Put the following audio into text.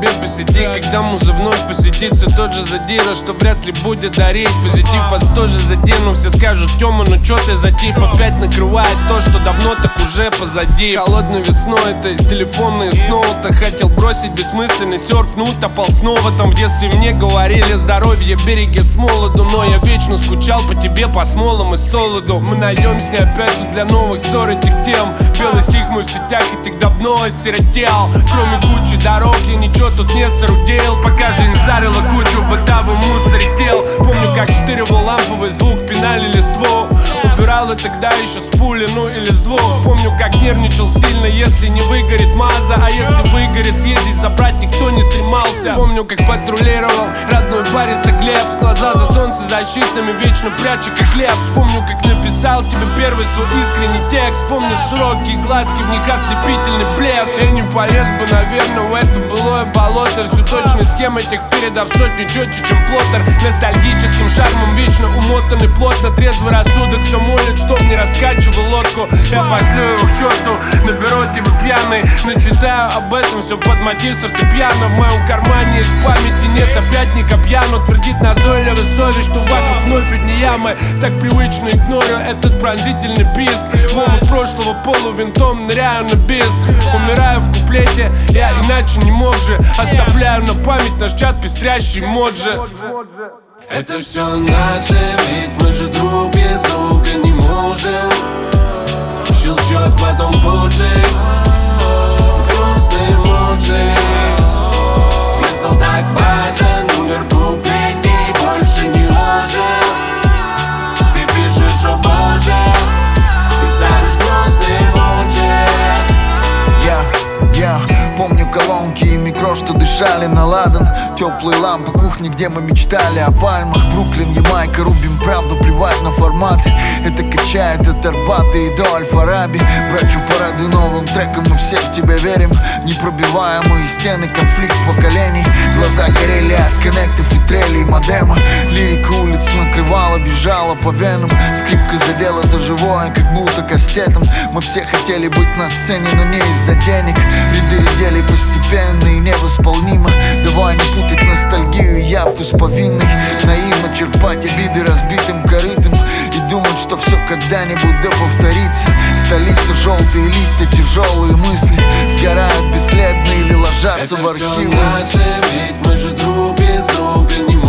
тебе по сети, когда муза вновь посетит все тот же задира, что вряд ли будет дарить позитив. Вас тоже задену, все скажут: Тёма, ну чё ты за тип? Опять накрывает то, что давно так уже позади. Холодной весной это из телефона и снова-то хотел бросить бессмысленный серф, ну топал снова. Там в детстве мне говорили: здоровье береги с молоду, но я вечно скучал по тебе, по смолам и солоду. Мы найдем с ней опять тут для новых ссор этих тем. Белый стих мой в сетях этих давно осиротел. Кроме кучи дорог я ничего тут не соорудил, пока жизнь зарила кучу бытовой мусорител. Помню, как штыревал ламповый звук, пинали листву. Убирала тогда еще с пули, ну или с двух. Помню, как нервничал сильно, если не выгорит маза, а если выгорит, съездить забрать никто не стремался. Помню, как патрулировал родной Бориса Глебс, глаза за солнцезащитными вечно пряча как хлеб. Вспомню, как написал тебе первый свой искренний текст. Помню широкие глазки, в них ослепительный блеск. Я не полез бы, наверное, в это былое болото. Всю точную схему этих передав сотню четче, чем плоттер. Ностальгическим шармом вечно умотанный плотно. Трезвый рассудок все молит, чтоб не раскачивал лодку. Я пошлю его к черту, наберу тебя пьяный. Начитаю об этом все под мотив фортепиано. В моем кармане из памяти нет опять ни копья, но твердит назойливая совесть, что вокруг вновь одни ямы. Так привычно игнорю этот пронзительный писк. В омут прошлого полувинтом ныряю на бис. Умираю в куплете, я иначе не мог же. Оставляю на память наш чат пестрящий моджи. Это все наше, ведь мы же друг без друга не можем. Щелчок, потом поджиг, грустный эмоджи. Смысл так важен, умер в куплете и больше не ожил. Ты пишешь: о боже, и ставишь грустный эмоджи. Я помню колонки и микро, что дышали на ладан. Теплые лампы кухни, где мы мечтали о пальмах. Бруклин, Ямайка, рубим правду, плевать на форматы. Это качает от Арбата и до Аль-Фараби. Брачу парады новым треком, мы все в тебя верим. Непробиваемые стены, конфликт поколений. Глаза горели от коннектов и трелей модема. Лирика улиц накрывала, бежала по венам. Скрипка задела за живое, как будто кастетом. Мы все хотели быть на сцене, но не из-за денег. Ряды редели постепенно и невосполнимо. Давай не путать ностальгию и явку с повинной. Наивно черпать обиды разбитым корытом и думать, что все когда-нибудь да повторится. Столица, желтые листья, тяжелые мысли сгорают бесследно или ложатся в архивы. Это все наше, ведь мы же друг без друга не